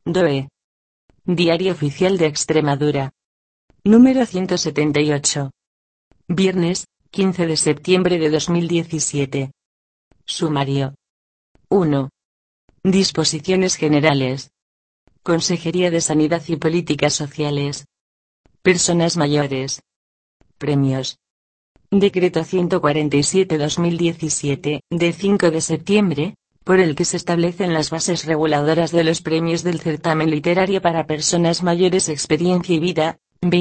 DOE. Diario Oficial de Extremadura. Número 178. Viernes, 15 de septiembre de 2017. Sumario. 1. Disposiciones generales. Consejería de Sanidad y Políticas Sociales. Personas mayores. Premios. Decreto 147/2017, de 5 de septiembre, por el que se establecen las bases reguladoras de los premios del certamen literario para personas mayores Experiencia y Vida,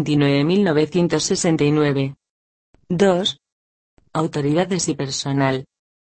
29.969. 2. Autoridades y personal.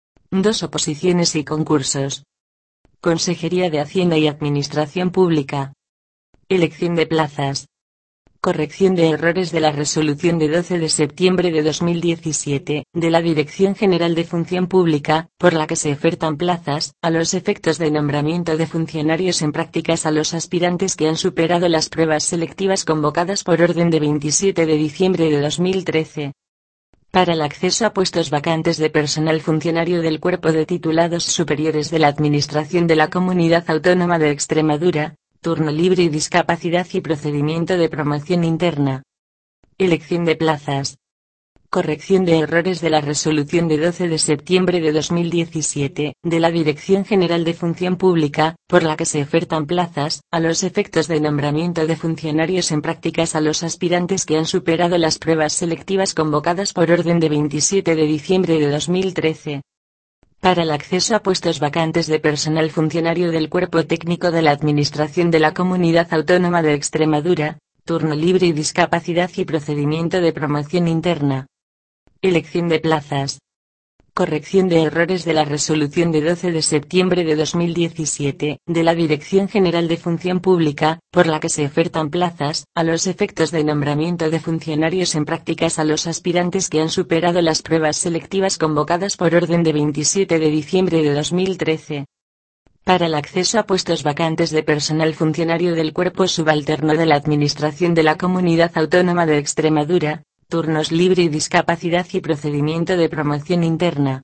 2 oposiciones y concursos. Consejería de Hacienda y Administración Pública. Elección de plazas. Corrección de errores de la resolución de 12 de septiembre de 2017, de la Dirección General de Función Pública, por la que se ofertan plazas, a los efectos de nombramiento de funcionarios en prácticas a los aspirantes que han superado las pruebas selectivas convocadas por orden de 27 de diciembre de 2013. Para el acceso a puestos vacantes de personal funcionario del Cuerpo de Titulados Superiores de la Administración de la Comunidad Autónoma de Extremadura, turno libre y discapacidad y procedimiento de promoción interna. Elección de plazas. Corrección de errores de la resolución de 12 de septiembre de 2017, de la Dirección General de Función Pública, por la que se ofertan plazas, a los efectos de nombramiento de funcionarios en prácticas a los aspirantes que han superado las pruebas selectivas convocadas por orden de 27 de diciembre de 2013. Para el acceso a puestos vacantes de personal funcionario del Cuerpo Técnico de la Administración de la Comunidad Autónoma de Extremadura, turno libre y discapacidad y procedimiento de promoción interna. Elección de plazas. Corrección de errores de la resolución de 12 de septiembre de 2017, de la Dirección General de Función Pública, por la que se ofertan plazas, a los efectos de nombramiento de funcionarios en prácticas a los aspirantes que han superado las pruebas selectivas convocadas por orden de 27 de diciembre de 2013. Para el acceso a puestos vacantes de personal funcionario del Cuerpo Subalterno de la Administración de la Comunidad Autónoma de Extremadura, turnos libre y discapacidad y procedimiento de promoción interna.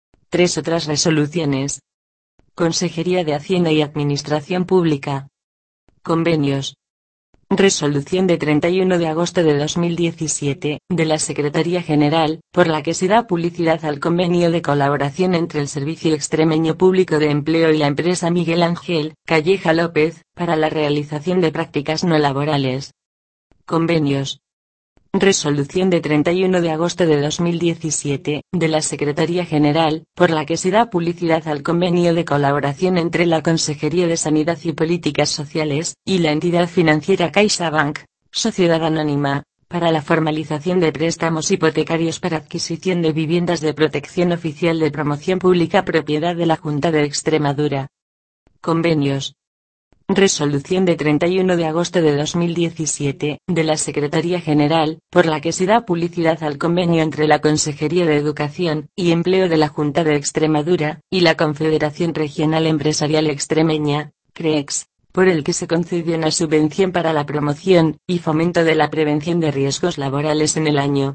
3 otras resoluciones. Consejería de Hacienda y Administración Pública. Convenios. Resolución de 31 de agosto de 2017, de la Secretaría General, por la que se da publicidad al convenio de colaboración entre el Servicio Extremeño Público de Empleo y la empresa Miguel Ángel Calleja López, para la realización de prácticas no laborales. Convenios. Resolución de 31 de agosto de 2017, de la Secretaría General, por la que se da publicidad al convenio de colaboración entre la Consejería de Sanidad y Políticas Sociales, y la entidad financiera CaixaBank, Sociedad Anónima, para la formalización de préstamos hipotecarios para adquisición de viviendas de protección oficial de promoción pública propiedad de la Junta de Extremadura. Convenios. Resolución de 31 de agosto de 2017, de la Secretaría General, por la que se da publicidad al convenio entre la Consejería de Educación y Empleo de la Junta de Extremadura, y la Confederación Regional Empresarial Extremeña, CREEX, por el que se concede una subvención para la promoción y fomento de la prevención de riesgos laborales en el año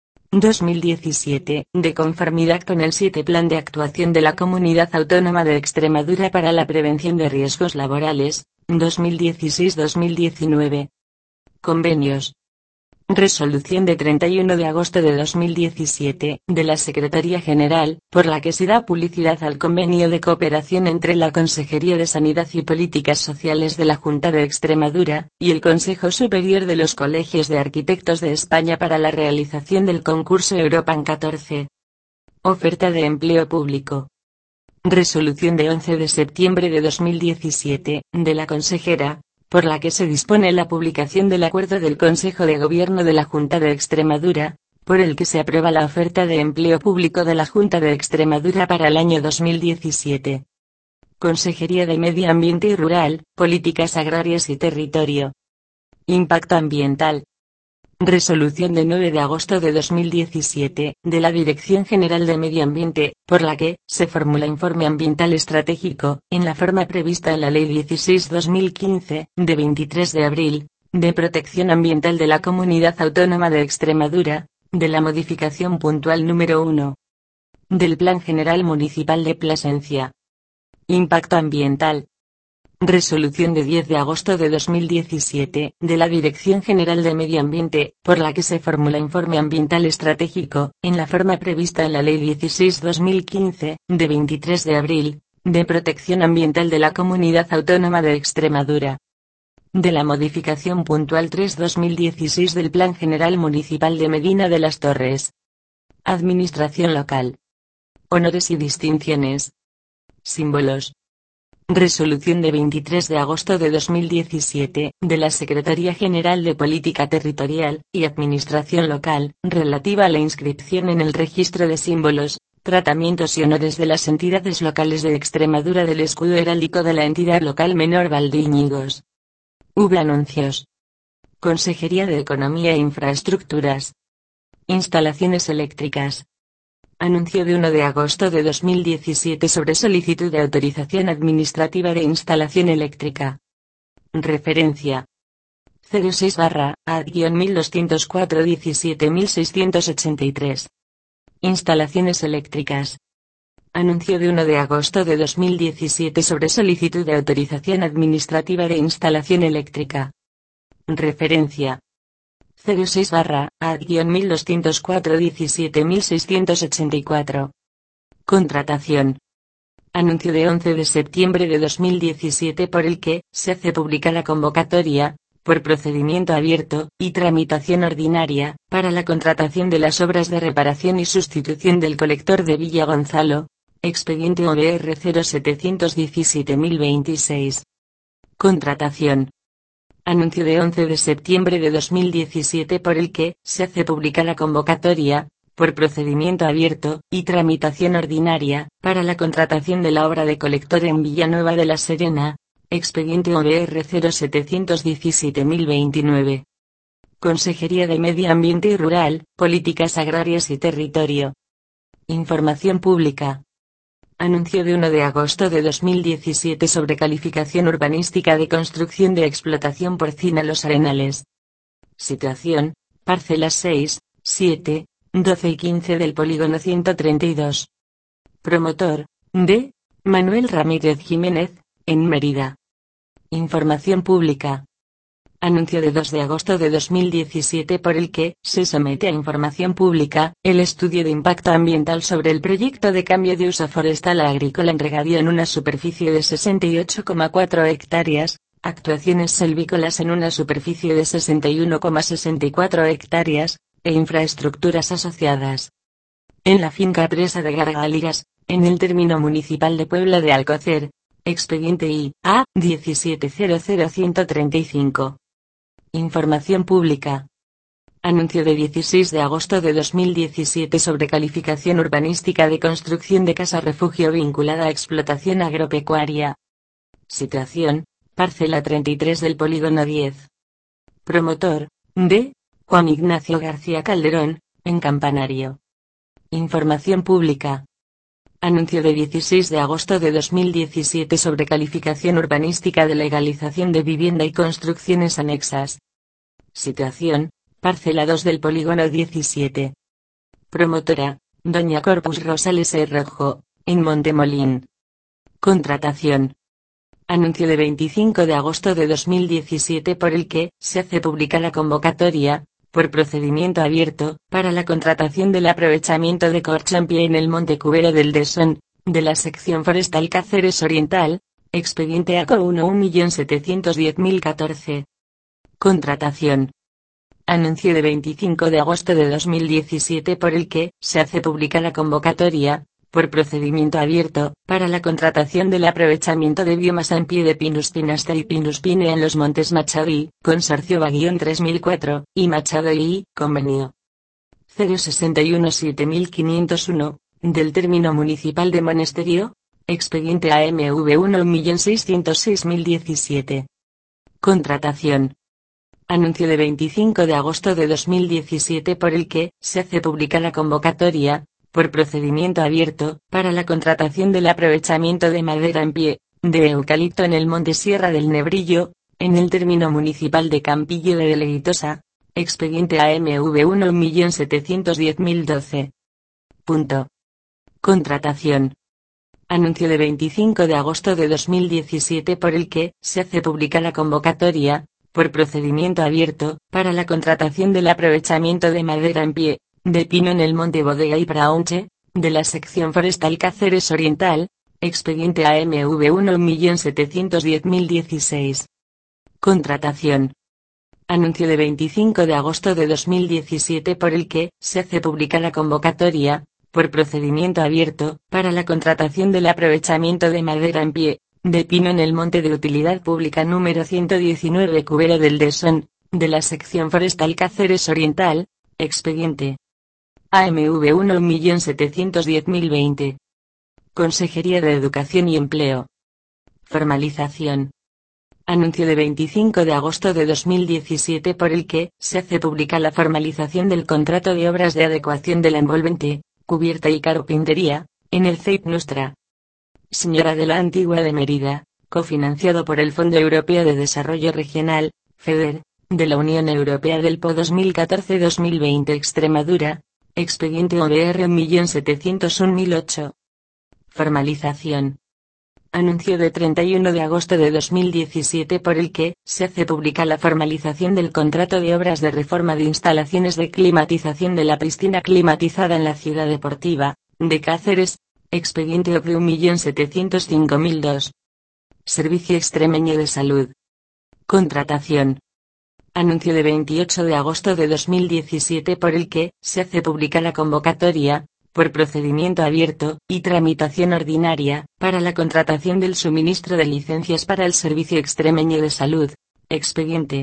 2017, de conformidad con el 7 Plan de Actuación de la Comunidad Autónoma de Extremadura para la Prevención de Riesgos Laborales, 2016-2019. Convenios. Resolución de 31 de agosto de 2017, de la Secretaría General, por la que se da publicidad al convenio de cooperación entre la Consejería de Sanidad y Políticas Sociales de la Junta de Extremadura, y el Consejo Superior de los Colegios de Arquitectos de España para la realización del concurso Europan 14. Oferta de empleo público. Resolución de 11 de septiembre de 2017, de la consejera, por la que se dispone la publicación del acuerdo del Consejo de Gobierno de la Junta de Extremadura, por el que se aprueba la oferta de empleo público de la Junta de Extremadura para el año 2017. Consejería de Medio Ambiente y Rural, Políticas Agrarias y Territorio. Impacto ambiental. Resolución de 9 de agosto de 2017, de la Dirección General de Medio Ambiente, por la que se formula informe ambiental estratégico, en la forma prevista en la Ley 16/2015, de 23 de abril, de protección ambiental de la Comunidad Autónoma de Extremadura, de la modificación puntual número 1 del Plan General Municipal de Plasencia. Impacto ambiental. Resolución de 10 de agosto de 2017, de la Dirección General de Medio Ambiente, por la que se formula informe ambiental estratégico, en la forma prevista en la Ley 16/2015, de 23 de abril, de protección ambiental de la Comunidad Autónoma de Extremadura. De la modificación puntual 3/2016 del Plan General Municipal de Medina de las Torres. Administración local. Honores y distinciones. Símbolos. Resolución de 23 de agosto de 2017, de la Secretaría General de Política Territorial y Administración Local, relativa a la inscripción en el Registro de Símbolos, Tratamientos y Honores de las entidades locales de Extremadura del escudo heráldico de la entidad local Menor Valdeíñigos. Anuncios. Consejería de Economía e Infraestructuras. Instalaciones eléctricas. Anuncio de 1 de agosto de 2017 sobre solicitud de autorización administrativa de instalación eléctrica. Referencia. 06/AD-1204-17683. Instalaciones eléctricas. Anuncio de 1 de agosto de 2017 sobre solicitud de autorización administrativa de instalación eléctrica. Referencia. 06/AD-1204-17684. Contratación. Anuncio de 11 de septiembre de 2017 por el que se hace pública la convocatoria, por procedimiento abierto y tramitación ordinaria, para la contratación de las obras de reparación y sustitución del colector de Villa Gonzalo, expediente OBR 0717026. Contratación. Anuncio de 11 de septiembre de 2017 por el que se hace pública la convocatoria, por procedimiento abierto y tramitación ordinaria, para la contratación de la obra de colector en Villanueva de la Serena, expediente OBR 0717029. Consejería de Medio Ambiente y Rural, Políticas Agrarias y Territorio. Información pública. Anuncio de 1 de agosto de 2017 sobre calificación urbanística de construcción de explotación porcina Los Arenales. Situación: parcelas 6, 7, 12 y 15 del polígono 132. Promotor: D. Manuel Ramírez Jiménez, en Mérida. Información pública. Anuncio de 2 de agosto de 2017 por el que se somete a información pública el estudio de impacto ambiental sobre el proyecto de cambio de uso forestal a agrícola en regadío en una superficie de 68,4 hectáreas, actuaciones selvícolas en una superficie de 61,64 hectáreas, e infraestructuras asociadas. En la finca Presa de Gargaligas, en el término municipal de Puebla de Alcocer, expediente IA 1700135. Información pública. Anuncio de 16 de agosto de 2017 sobre calificación urbanística de construcción de casa refugio vinculada a explotación agropecuaria. Situación: parcela 33 del polígono 10. Promotor: D. Juan Ignacio García Calderón, en Campanario. Información pública. Anuncio de 16 de agosto de 2017 sobre calificación urbanística de legalización de vivienda y construcciones anexas. Situación: parcela 2 del polígono 17. Promotora: Doña Corpus Rosales Rojo, en Montemolín. Contratación. Anuncio de 25 de agosto de 2017 por el que se hace pública la convocatoria, por procedimiento abierto, para la contratación del aprovechamiento de corcho en pie en el Monte Cubero del Desón, de la sección forestal Cáceres Oriental, expediente ACO 1.710.014. Contratación. Anuncio de 25 de agosto de 2017 por el que se hace pública la convocatoria, por procedimiento abierto, para la contratación del aprovechamiento de biomasa en pie de Pinus pinasta y Pinus pinea en los Montes Machado y Consorcio BA-3004, y Machado y Convenio 0617501, del término municipal de Monesterio, expediente AMV 1.606.017. Contratación. Anuncio de 25 de agosto de 2017 por el que se hace pública la convocatoria, por procedimiento abierto, para la contratación del aprovechamiento de madera en pie, de eucalipto en el Monte Sierra del Nebrillo, en el término municipal de Campillo de Deleitosa, expediente AMV 1.710.012. Punto. Contratación. Anuncio de 25 de agosto de 2017 por el que se hace pública la convocatoria, por procedimiento abierto, para la contratación del aprovechamiento de madera en pie, de pino en el Monte Bodega y Praunche, de la sección forestal Cáceres Oriental, expediente AMV 1.710.016. Contratación. Anuncio de 25 de agosto de 2017 por el que se hace pública la convocatoria, por procedimiento abierto, para la contratación del aprovechamiento de madera en pie, de pino en el Monte de Utilidad Pública número 119 Cubera del Desón, de la sección forestal Cáceres Oriental, expediente AMV 1.710.020. Consejería de Educación y Empleo. Formalización. Anuncio de 25 de agosto de 2017 por el que se hace pública la formalización del contrato de obras de adecuación de la envolvente, cubierta y carpintería, en el CEIP Nustra Señora de la Antigua de Mérida, cofinanciado por el Fondo Europeo de Desarrollo Regional, FEDER, de la Unión Europea del PO 2014-2020 Extremadura, expediente OBR 1.701.008. Formalización. Anuncio de 31 de agosto de 2017 por el que se hace pública la formalización del contrato de obras de reforma de instalaciones de climatización de la piscina climatizada en la ciudad deportiva de Cáceres, expediente OP 1.705.002. Servicio Extremeño de Salud. Contratación. Anuncio de 28 de agosto de 2017 por el que se hace pública la convocatoria, por procedimiento abierto y tramitación ordinaria, para la contratación del suministro de licencias para el Servicio Extremeño de Salud, expediente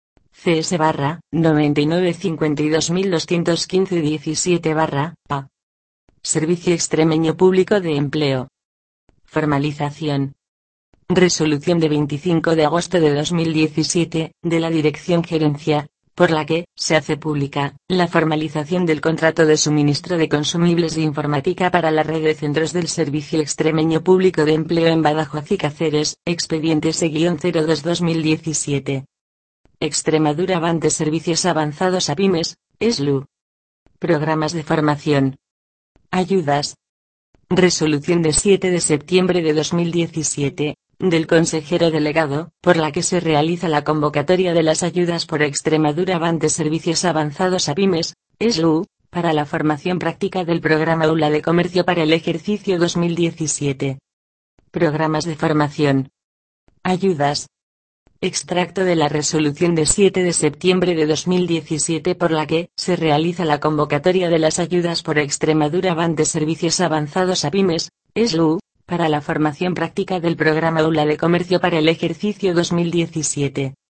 CS-9952.215-17-PA. Servicio Extremeño Público de Empleo. Formalización. Resolución de 25 de agosto de 2017, de la Dirección Gerencia, por la que se hace pública la formalización del contrato de suministro de consumibles de informática para la red de centros del Servicio Extremeño Público de Empleo en Badajoz y Cáceres, expediente S-02-2017. Extremadura Avante Servicios Avanzados a Pymes, SLU. Programas de formación. Ayudas. Resolución de 7 de septiembre de 2017, del consejero delegado, por la que se realiza la convocatoria de las ayudas por Extremadura Avante Servicios Avanzados a Pymes, SLU, para la formación práctica del programa Aula de Comercio para el ejercicio 2017. Programas de formación. Ayudas. Extracto de la resolución de 7 de septiembre de 2017 por la que se realiza la convocatoria de las ayudas por Extremadura Avante Servicios Avanzados a Pymes, SLU, para la formación práctica del programa Aula de Comercio para el ejercicio 2017.